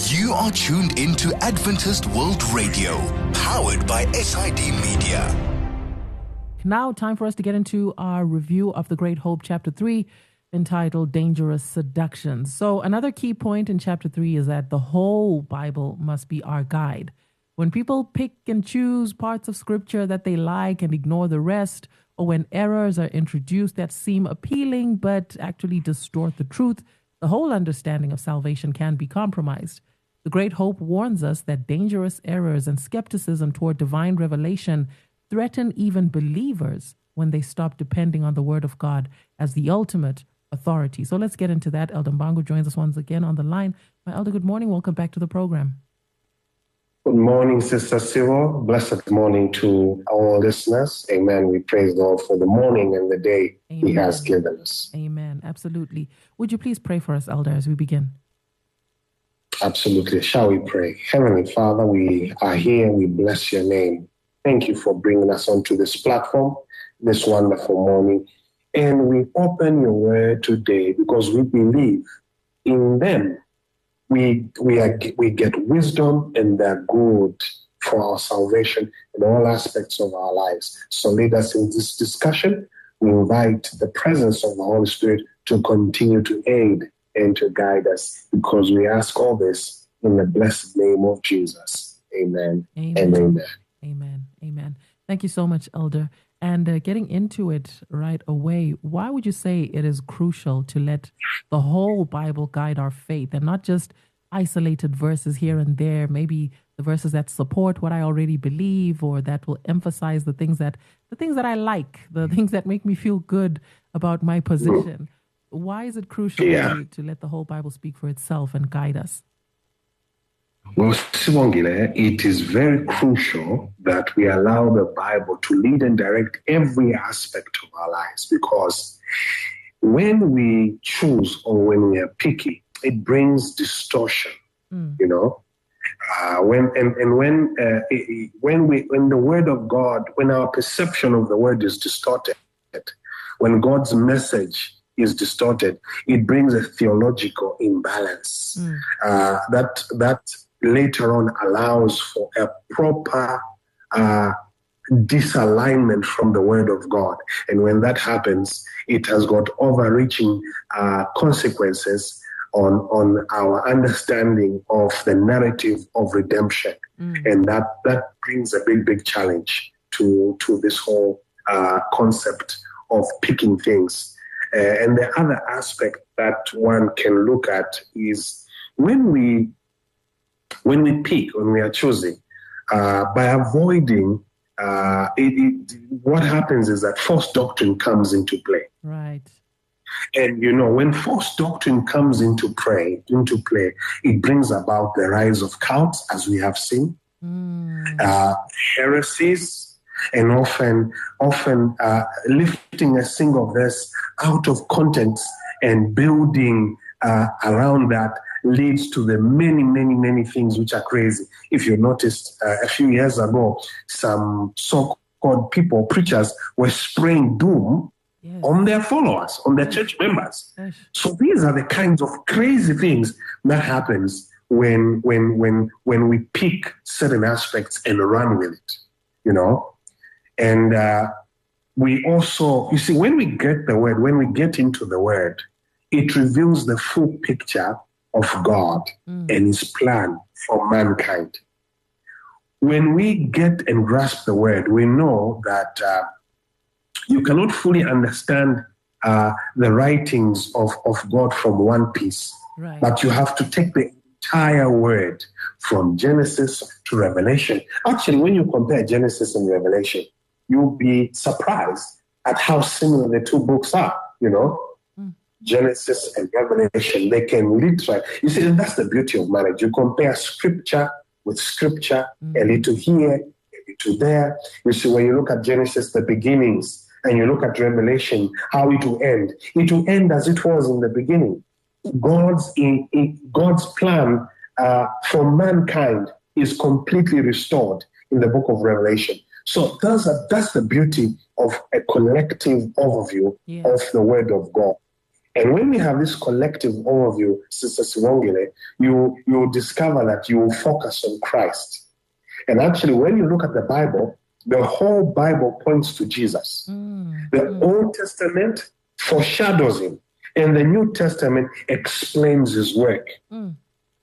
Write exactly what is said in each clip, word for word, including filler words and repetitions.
You are tuned into Adventist World Radio, powered by S I D Media. Now, time for us to get into our review of The Great Hope, Chapter three, entitled Dangerous Seductions. So another key point in Chapter three is that the whole Bible must be our guide. When people pick and choose parts of Scripture that they like and ignore the rest, or when errors are introduced that seem appealing but actually distort the truth, the whole understanding of salvation can be compromised. The Great Hope warns us that dangerous errors and skepticism toward divine revelation threaten even believers when they stop depending on the Word of God as the ultimate authority. So let's get into that. Elder Mbango joins us once again on the line. My elder, good morning. Welcome back to the program. Good morning, Sister Cyril. Blessed morning to our listeners. Amen. We praise God for the morning and the day Amen. He has given us. Amen. Absolutely. Would you please pray for us, Elder, as we begin? Absolutely. Shall we pray? Heavenly Father, we are here. We bless your name. Thank you for bringing us onto this platform this wonderful morning. And we open your word today because we believe in them. We we are, we get wisdom, and they're good for our salvation in all aspects of our lives. So lead us in this discussion. We invite the presence of the Holy Spirit to continue to aid and to guide us, because we ask all this in the blessed name of Jesus. Amen, amen. and amen. Amen. Amen. Thank you so much, Elder. And uh, getting into it right away, why would you say it is crucial to let the whole Bible guide our faith and not just isolated verses here and there, maybe the verses that support what I already believe or that will emphasize the things that the things that I like, the things that make me feel good about my position? Why is it crucial yeah. to, to let the whole Bible speak for itself and guide us? Well, Sibongile, it is very crucial that we allow the Bible to lead and direct every aspect of our lives, because when we choose or when we are picky, it brings distortion, mm. you know. Uh, when and, and when uh, it, when we when the Word of God, when our perception of the Word is distorted, when God's message is distorted, it brings a theological imbalance. Mm. Uh, that that. later on allows for a proper uh, disalignment from the Word of God. And when that happens, it has got overreaching uh, consequences on, on our understanding of the narrative of redemption. Mm. And that, that brings a big, big challenge to, to this whole uh, concept of picking things. Uh, and the other aspect that one can look at is when we When we pick, when we are choosing, uh, by avoiding, uh, it, it, what happens is that false doctrine comes into play. Right. And, you know, when false doctrine comes into play, into play, it brings about the rise of cults, as we have seen, mm. uh, heresies, and often, often uh, lifting a single verse out of context and building uh, around that leads to the many, many, many things which are crazy. If you noticed uh, a few years ago, some so-called people, preachers, were spraying doom yes. on their followers, on their church members. Yes. So these are the kinds of crazy things that happens when, when, when, when we pick certain aspects and run with it, you know. And uh, we also, you see, when we get the word, when we get into the word, it reveals the full picture of God mm. and his plan for mankind. When we get and grasp the word, we know that uh, you cannot fully understand uh, the writings of, of God from one piece, right. but you have to take the entire word from Genesis to Revelation. Actually, when you compare Genesis and Revelation, you'll be surprised at how similar the two books are, you know. Genesis and Revelation, they can literally, you see, and that's the beauty of marriage. You compare scripture with scripture, mm-hmm. a little here, a little there. You see, when you look at Genesis, the beginnings, and you look at Revelation, how it will end. It will end as it was in the beginning. God's in, in God's plan uh, for mankind is completely restored in the book of Revelation. So that's, a, that's the beauty of a collective overview yes. of the Word of God. And when we have this collective overview, Sister Siwongile, you you discover that you focus on Christ. And actually, when you look at the Bible, the whole Bible points to Jesus. Mm, the mm. Old Testament foreshadows him, and the New Testament explains his work. Mm.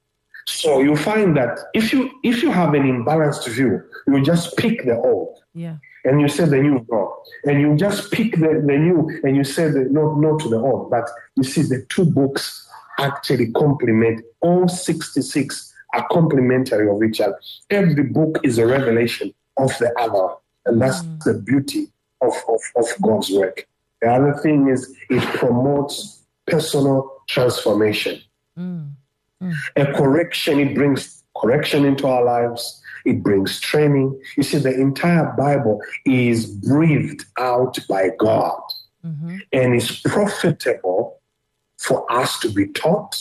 So you find that if you if you have an imbalanced view, you just pick the old. Yeah. And you say the new no. And you just pick the, the new and you say the no, no to the old. But you see, the two books actually complement. All sixty-six are complementary of each other. Every book is a revelation of the other. And that's mm. the beauty of, of, of God's work. The other thing is it promotes personal transformation. Mm. Mm. A correction, it brings correction into our lives. It brings training. You see, the entire Bible is breathed out by God mm-hmm. and is profitable for us to be taught,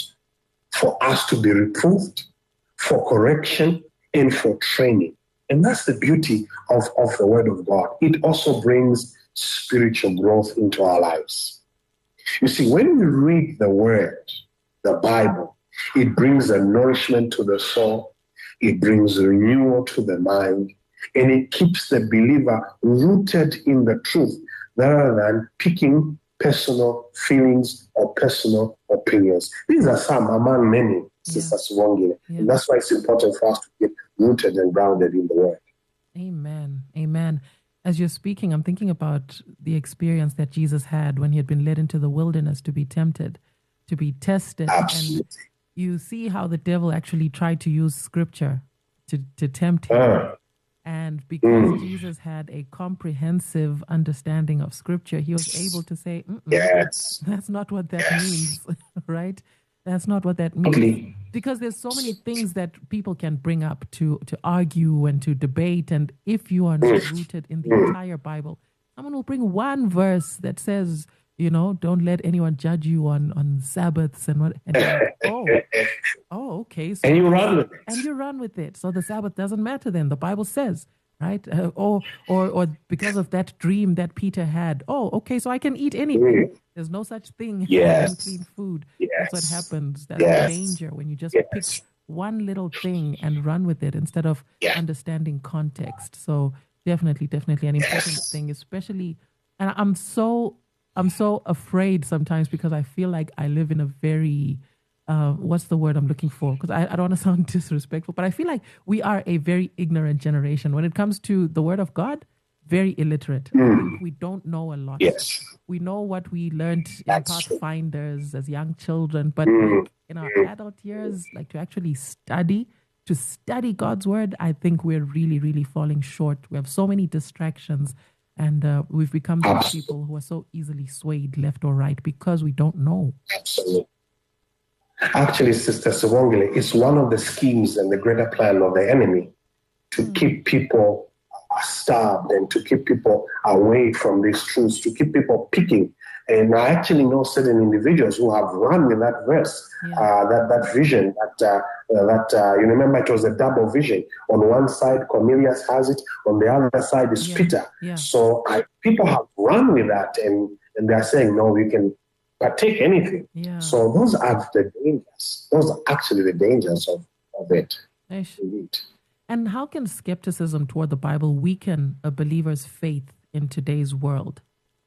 for us to be reproved, for correction, and for training. And that's the beauty of, of the Word of God. It also brings spiritual growth into our lives. You see, when we read the Word, the Bible, it brings a nourishment to the soul. It brings renewal to the mind, and it keeps the believer rooted in the truth rather than picking personal feelings or personal opinions. These are some among many, yeah. Sister Siwongile. Yeah. And that's why it's important for us to get rooted and grounded in the Word. Amen. Amen. As you're speaking, I'm thinking about the experience that Jesus had when he had been led into the wilderness to be tempted, to be tested. Absolutely. And you see how the devil actually tried to use scripture to, to tempt him. Uh, and because mm. Jesus had a comprehensive understanding of scripture, he was able to say, yes. that's not what that yes. means, right? That's not what that means. Okay. Because there's so many things that people can bring up to, to argue and to debate. And if you are not mm. rooted in the mm. entire Bible, someone will bring one verse that says, you know, don't let anyone judge you on, on Sabbaths and what. And like, oh, oh, okay. So and you run with it. And you run with it. So the Sabbath doesn't matter then. The Bible says, right? Uh, or, or, or because of that dream that Peter had. Oh, okay. So I can eat anything. Mm. There's no such thing yes. as unclean food. Yes. That's what happens. That's yes. the danger when you just yes. pick one little thing and run with it instead of yeah. understanding context. So definitely, definitely an important yes. thing, especially. And I'm so. I'm so afraid sometimes because I feel like I live in a very, uh, what's the word I'm looking for? Because I, I don't want to sound disrespectful, but I feel like we are a very ignorant generation. When it comes to the Word of God, very illiterate. Mm. I think we don't know a lot. Yes. We know what we learned in That's Pathfinders as young children, but mm. like in our adult years, like to actually study, to study God's Word, I think we're really, really falling short. We have so many distractions. And uh, we've become those people who are so easily swayed left or right because we don't know. Absolutely. Actually, Sister Siwongile, it's one of the schemes and the greater plan of the enemy to mm. keep people starved and to keep people away from these truths, to keep people picking. And I actually know certain individuals who have run with that verse, yeah. uh, that, that vision, that, uh, uh, that uh, you remember it was a double vision. On one side, Cornelius has it. On the other side is yeah. Peter. Yeah. So I, people have run with that, and, and they're saying, no, we can partake anything. Yeah. So those are the dangers. Those are actually the dangers of, of it. Indeed. And how can skepticism toward the Bible weaken a believer's faith in today's world?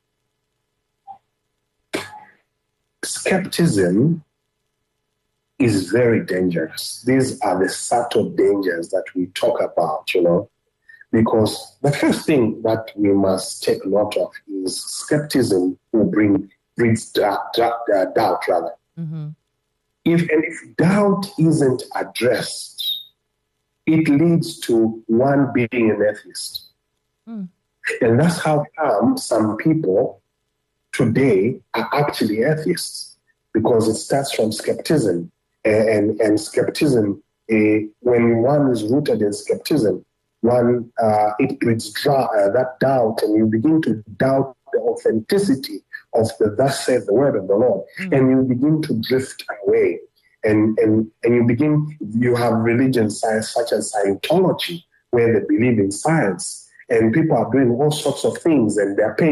Skepticism is very dangerous. These are the subtle dangers that we talk about, you know, because the first thing that we must take note of is skepticism will bring breeds doubt, doubt, doubt rather. Mm-hmm. If and if doubt isn't addressed, it leads to one being an atheist. Mm. And that's how come some people today are actually atheists, because it starts from skepticism. And, and, and skepticism, uh, when one is rooted in skepticism, one uh, it breeds dra- uh, that doubt, and you begin to doubt the authenticity of the thus saith the word of the Lord, mm. and you begin to drift away. And, and, and you begin, you have religions such as Scientology, where they believe in science, and people are doing all sorts of things, and they're paying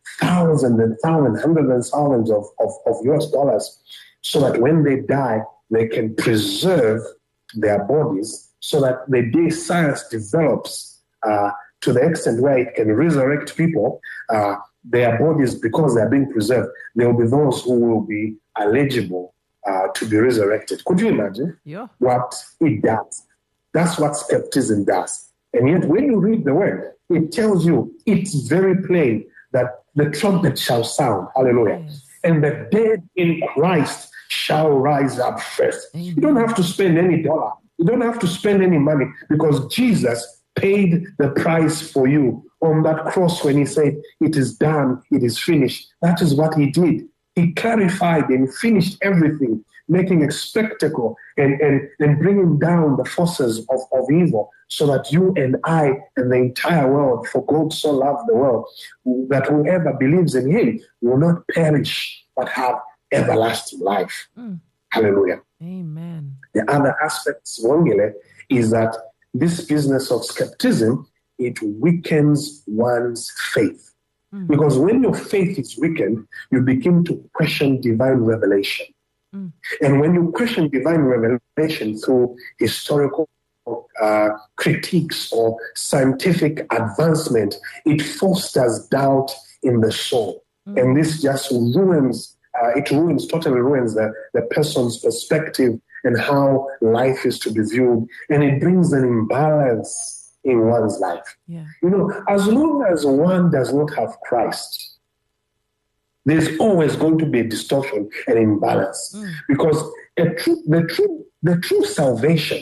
thousands and thousands, hundreds and thousands of, of, of U S dollars so that when they die, they can preserve their bodies so that the day science develops uh, to the extent where it can resurrect people, uh, their bodies, because they are being preserved, there will be those who will be eligible uh, to be resurrected. Could you imagine yeah. what it does? That's what skepticism does. And yet when you read the word, it tells you, it's very plain that the trumpet shall sound, hallelujah, yes. and the dead in Christ shall rise up first. Amen. You don't have to spend any dollar. You don't have to spend any money because Jesus paid the price for you on that cross when he said, it is done, it is finished. That is what he did. He clarified and finished everything, making a spectacle and, and, and bringing down the forces of, of evil so that you and I and the entire world, for God so loved the world, that whoever believes in him will not perish but have everlasting life. Mm. Hallelujah. Amen. The other aspect, Wongele, is that this business of skepticism, it weakens one's faith. Mm. Because when your faith is weakened, you begin to question divine revelation. Mm. And when you question divine revelation through historical uh, critiques or scientific advancement, it fosters doubt in the soul. Mm. And this just ruins, uh, it ruins, totally ruins the, the person's perspective and how life is to be viewed. And it brings an imbalance in one's life. Yeah. You know, as long as one does not have Christ, there's always going to be a distortion and imbalance. Mm. Because a true, the true, the true salvation,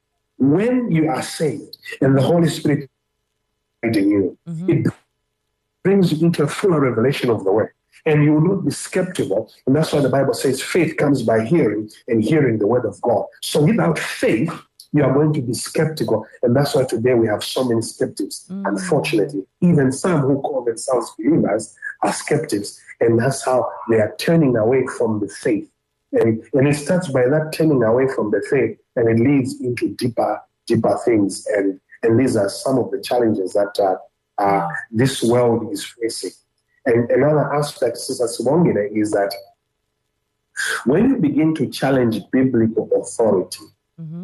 when you are saved and the Holy Spirit is in you, mm-hmm. it brings you into a fuller revelation of the word. And you will not be skeptical. And that's why the Bible says faith comes by hearing and hearing the word of God. So without faith, you are going to be skeptical. And that's why today we have so many skeptics. Mm. Unfortunately, even some who call themselves believers are skeptics. And that's how they are turning away from the faith. And, and it starts by that turning away from the faith, and it leads into deeper, deeper things. And, and these are some of the challenges that uh, uh, this world is facing. And another aspect, Sister Sibongile, is that when you begin to challenge biblical authority, mm-hmm.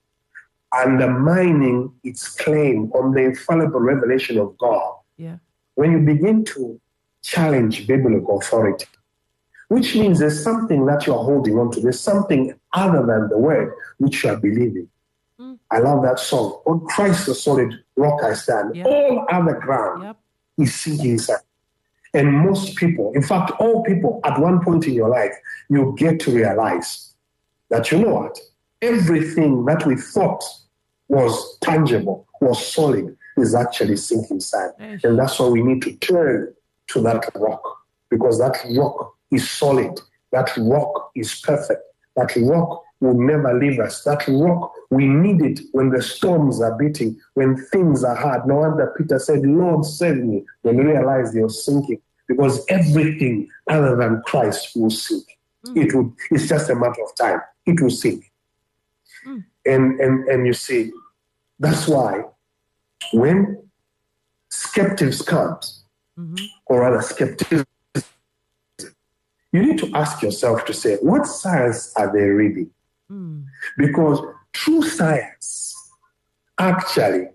undermining its claim on the infallible revelation of God, yeah. when you begin to challenge biblical authority, which means there's something that you're holding on to, there's something other than the word which you are believing. Mm. I love that song. On Christ the solid rock I stand. Yep. All other ground yep. is sinking sand. And most people, in fact, all people at one point in your life, you get to realize that, you know what, everything that we thought was tangible, was solid, is actually sinking sand. Nice. And that's why we need to turn to that rock, because that rock is solid. That rock is perfect. That rock will never leave us. That rock, we need it when the storms are beating, when things are hard. No wonder Peter said, Lord, save me, when he realized he was sinking, because everything other than Christ will sink. Mm. It would, it's just a matter of time. It will sink. Mm. And, and, and you see, that's why when skeptics comes, mm-hmm. or rather skepticism, you need to ask yourself to say, what science are they reading? Mm. Because true science actually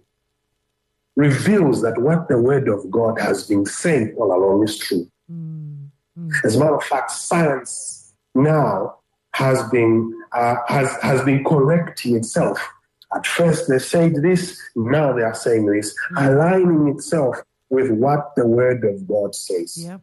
reveals that what the word of God has been saying all along is true. Mm. Mm. As a matter of fact, science now has been uh, has has been correcting itself. At first they said this, now they are saying this, mm. aligning itself with what the word of God says. Yep.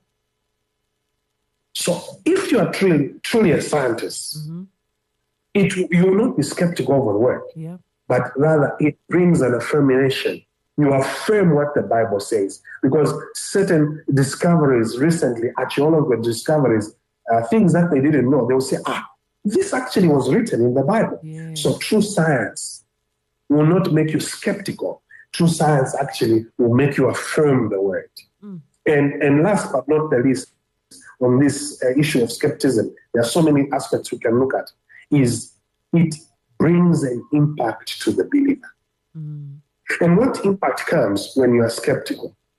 So if you are truly, truly a scientist, mm-hmm. it, you will not be skeptical of the word, yeah. but rather it brings an affirmation. You affirm what the Bible says, because certain discoveries recently, archaeological discoveries, uh, things that they didn't know, they will say, ah, this actually was written in the Bible. Yeah. So true science will not make you skeptical. True science actually will make you affirm the word. Mm. And, and last but not the least, on this uh, issue of skepticism, there are so many aspects we can look at, is it brings an impact to the believer. Mm. And what impact comes when you are skeptical?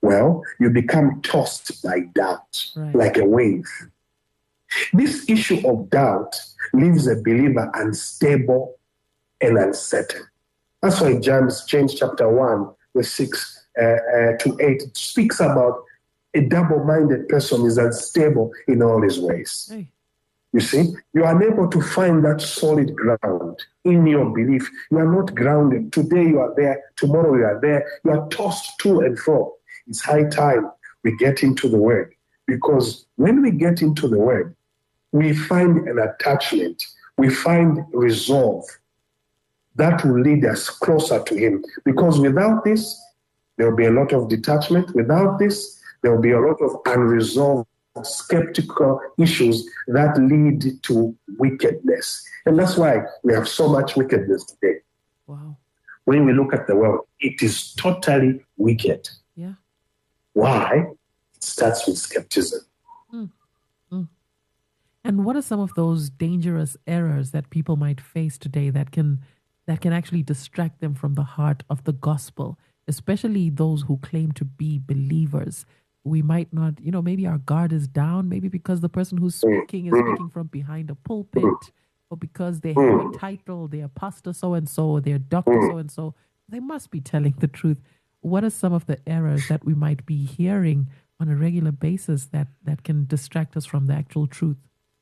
well, you become tossed by doubt, right. like a wave. This issue of doubt leaves a believer unstable and uncertain. That's why James, James chapter one, verse six uh, uh, to eight, it speaks about a double-minded person is unstable in all his ways. Hey. You see, you are unable to find that solid ground in your belief. You are not grounded. Today you are there, tomorrow you are there. You are tossed to and fro. It's high time we get into the Word, because when we get into the Word, we find an attachment, we find resolve that will lead us closer to Him. Because without this, there will be a lot of detachment. Without this, there will be a lot of unresolved skeptical issues that lead to wickedness. And that's why we have so much wickedness today. Wow. When we look at the world, it is totally wicked. Yeah. Why? It starts with skepticism. Mm. Mm. And what are some of those dangerous errors that people might face today that can that can actually distract them from the heart of the gospel, especially those who claim to be believers? We might not, you know, maybe our guard is down, maybe because the person who's speaking is speaking from behind a pulpit, or because they have a title, they're pastor so-and-so, or they're doctor so-and-so. They must be telling the truth. What are some of the errors that we might be hearing on a regular basis that, that can distract us from the actual truth?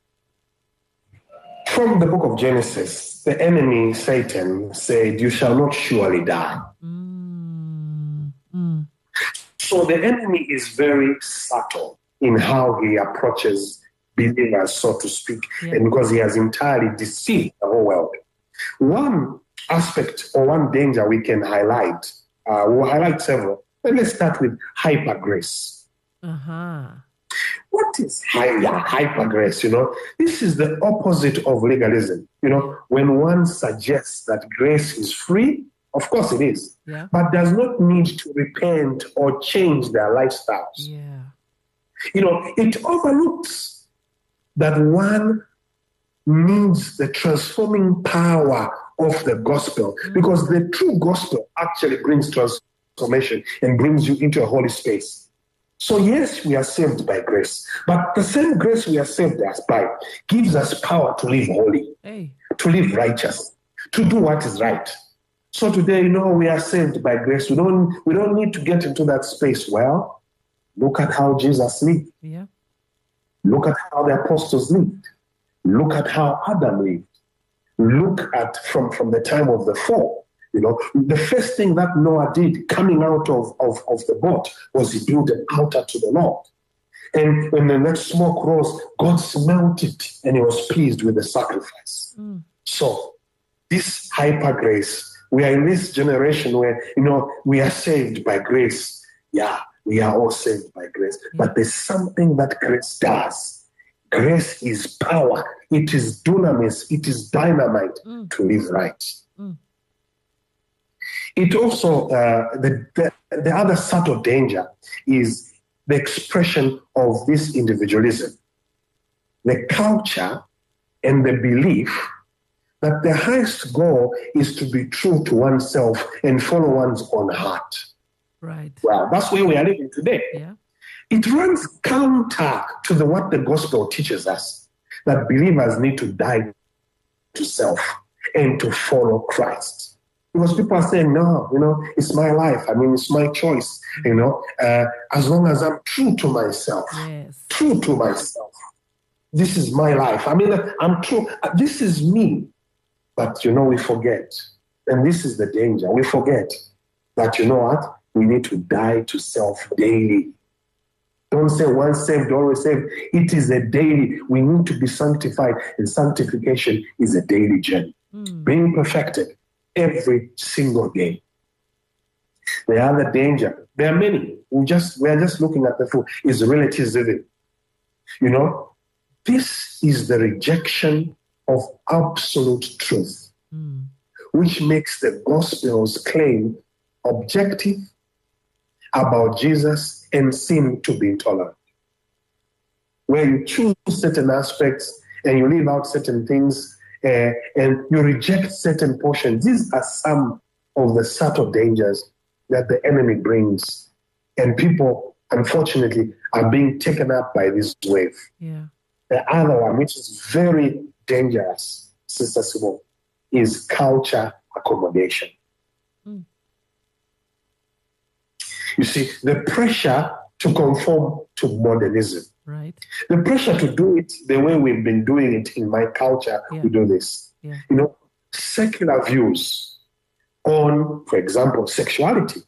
From the book of Genesis, the enemy, Satan, said, "You shall not surely die." Mm, mm. So the enemy is very subtle in how he approaches believers, so to speak, Yeah. and because he has entirely deceived the whole world. One aspect or one danger we can highlight, uh, we'll highlight several, but let's start with hyper grace. Uh-huh. What is hyper, hyper grace? You know, this is the opposite of legalism. You know, when one suggests that grace is free, of course it is, Yeah. but does not need to repent or change their lifestyles. Yeah. You know, it overlooks that one needs the transforming power of the gospel, because the true gospel actually brings transformation and brings you into a holy space. So yes, we are saved by grace, but the same grace we are saved as by gives us power to live holy, Hey. to live righteous, to do what is right. So today, you know, we are saved by grace. We don't we don't need to get into that space. Well, look at how Jesus lived. Yeah. Look at how the apostles lived. Look at how Adam lived. Look at from, from the time of the fall. You know, the first thing that Noah did coming out of, of, of the boat was he built an altar to the Lord. And when the next smoke rose, God smelt it and he was pleased with the sacrifice. Mm. So this hyper grace, we are in this generation where, you know, we are saved by grace. Yeah, we are all saved by grace. Yeah. But there's something that grace does. Grace is power. It is dunamis. It is dynamite Mm. to live right. Mm. It also, uh, the, the, the other subtle danger is the expression of this individualism. The culture and the belief that the highest goal is to be true to oneself and follow one's own heart. Right. Well, that's where we are living today. Yeah. It runs counter to the what the gospel teaches us, that believers need to die to self and to follow Christ. Because people are saying, no, you know, it's my life. I mean, it's my choice, you know, uh, as long as I'm true to myself, Yes. true to myself. This is my life. I mean, I'm true. This is me. But, you know, we forget. And this is the danger. We forget that, you know what? We need to die to self daily. Don't say once saved, always saved. It is a daily. We need to be sanctified. And sanctification is a daily journey. Mm. Being perfected every single day. The other danger, there are many. We just we are just looking at the food, is relativism. You know, this is the rejection of absolute truth, Mm. which makes the gospel's claim objective about Jesus and seem to be intolerant. Where you choose certain aspects and you leave out certain things, uh, and you reject certain portions. These are some of the subtle dangers that the enemy brings And people, unfortunately, are being taken up by this wave. Yeah. The other one, which is very dangerous, Sister Simone, is culture accommodation. Mm. You see, the pressure to conform to modernism. Right. The pressure to do it the way we've been doing it in my culture, yeah. we do this. Yeah. You know, secular views on, for example, sexuality.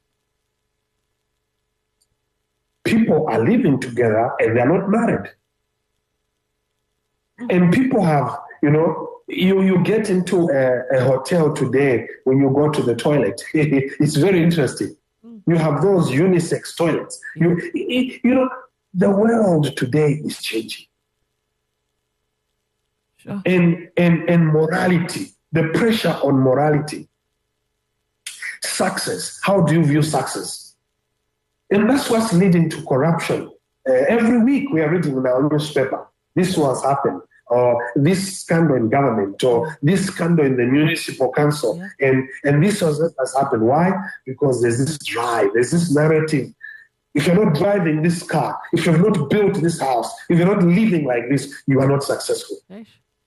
People are living together and they're not married. Mm-hmm. And people have, you know, you, you get into a, a hotel today when you go to the toilet. It's very interesting. Mm-hmm. You have those unisex toilets. Yeah. You, you know, the world today is changing. Sure. And, and, and morality, the pressure on morality. Success. How do you view success? And that's what's leading to corruption. Uh, every week we are reading in our newspaper, this was happened, or this scandal in government, or this scandal in the municipal council, yeah. and, and this was, has happened. Why? Because there's this drive, there's this narrative. If you're not driving this car, if you've not built this house, if you're not living like this, you are not successful. Yes.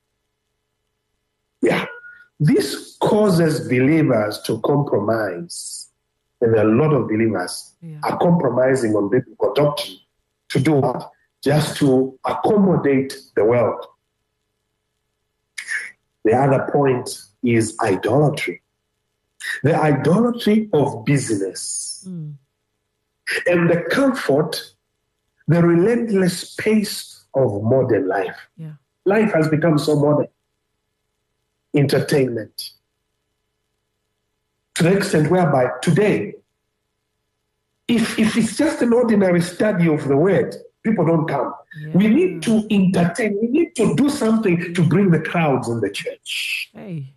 Yeah. This causes believers to compromise. And a lot of believers yeah. are compromising on biblical doctrine to do what? Just to accommodate the world. The other point is idolatry. The idolatry of business. Mm. And the comfort, the relentless pace of modern life. Yeah. Life has become so modern. Entertainment. To the extent whereby today, if, if it's just an ordinary study of the word, people don't come. Yeah. We need to entertain. We need to do something to bring the crowds in the church. Hey.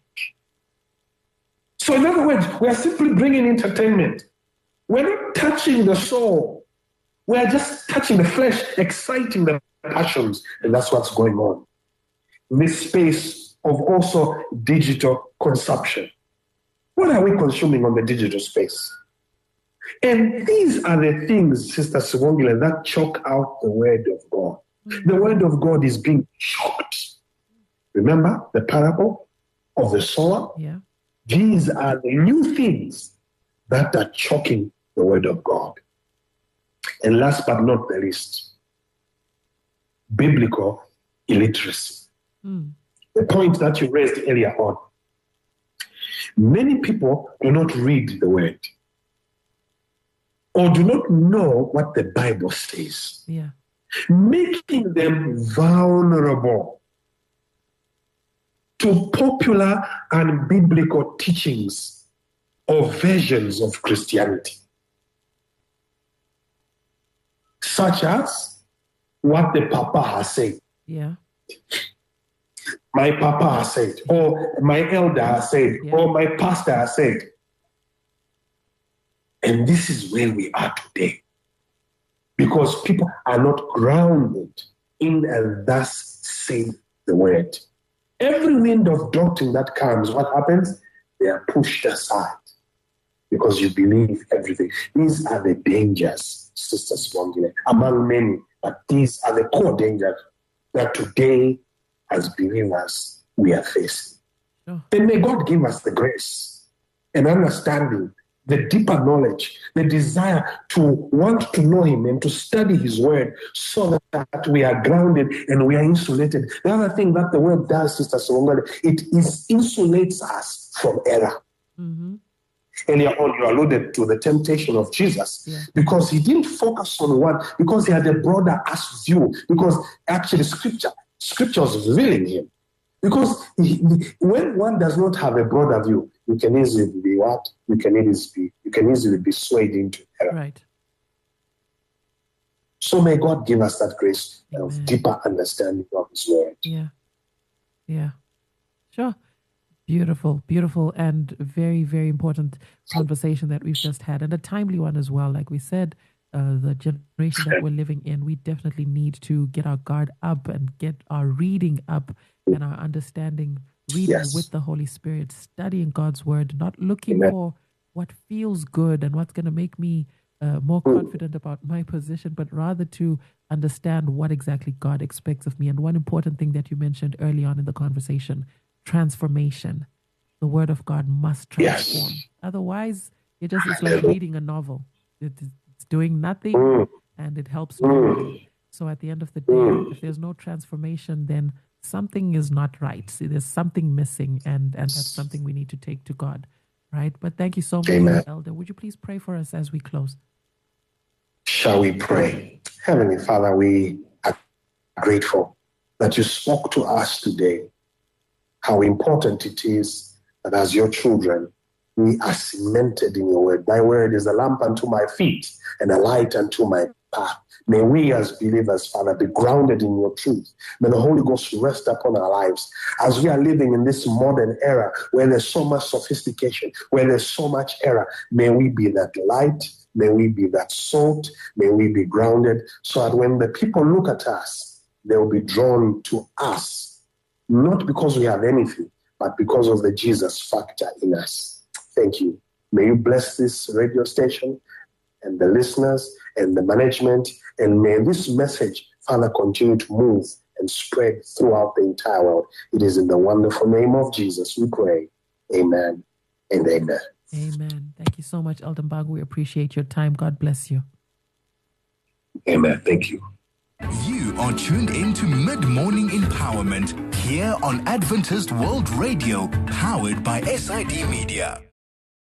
So in other words, we are simply bringing entertainment. We're not touching the soul. We are just touching the flesh, exciting the passions. And that's what's going on. In this space of also digital consumption. What are we consuming on the digital space? And these are the things, Sister Sibongile, that choke out the word of God. Mm-hmm. The word of God is being choked. Remember the parable of the sower? Yeah. These are the new things that are choking the word of God. And last but not the least, biblical illiteracy. Mm. The point that you raised earlier on. Many people do not read the word or do not know what the Bible says, yeah. making them vulnerable to popular and biblical teachings or versions of Christianity, such as what the Papa has said. Yeah. My Papa has said, or my elder has said, yeah. or my pastor has said. And this is where we are today. Because people are not grounded in and thus say the word. Every wind of doctrine that comes, what happens? They are pushed aside because you believe everything. These are the dangers, Sister Sibongile, among many, but these are the core dangers that today, as believers, we are facing. Oh. Then may God give us the grace and understanding, the deeper knowledge, the desire to want to know Him and to study His word so that we are grounded and we are insulated. The other thing that the word does, Sister Sibongile, it is insulates us from error. Mm-hmm. Earlier on, you alluded to the temptation of Jesus, yeah. because he didn't focus on one, because he had a broader us view, because actually scripture, scripture was revealing him. Because he, he, when one does not have a broader view, you can easily be what? You can easily be, you can easily be swayed into error. Right. So may God give us that grace Amen. Of deeper understanding of His word. Yeah. Yeah. Sure. Beautiful, beautiful, and very, very important conversation that we've just had, and a timely one as well. Like we said, uh, the generation that we're living in, we definitely need to get our guard up and get our reading up and our understanding, reading yes. with the Holy Spirit, studying God's word, not looking Amen. For what feels good and what's going to make me uh, more confident about my position, but rather to understand what exactly God expects of me. And one important thing that you mentioned early on in the conversation, transformation. The word of God must transform. Yes. Otherwise, it just it's like reading a novel. It, it's doing nothing mm. and it helps nobody. So at the end of the day, mm. if there's no transformation, then something is not right. See, there's something missing, and, and that's something we need to take to God. Right? But thank you so much, Amen. Elder. Would you please pray for us as we close? Shall we pray? Heavenly Father, we are grateful that you spoke to us today, how important it is that as your children, we are cemented in your word. Thy word is a lamp unto my feet and a light unto my path. May we as believers, Father, be grounded in your truth. May the Holy Ghost rest upon our lives as we are living in this modern era where there's so much sophistication, where there's so much error. May we be that light. May we be that salt. May we be grounded so that when the people look at us, they will be drawn to us, not because we have anything, but because of the Jesus factor in us. Thank you. May you bless this radio station and the listeners and the management, and may this message, Father, continue to move and spread throughout the entire world. It is in the wonderful name of Jesus we pray. Amen and amen. Amen. Thank you so much, Elder Mbang. We appreciate your time. God bless you. Amen. Thank you. You are tuned into Mid-Morning Empowerment here on Adventist World Radio, powered by S I D Media.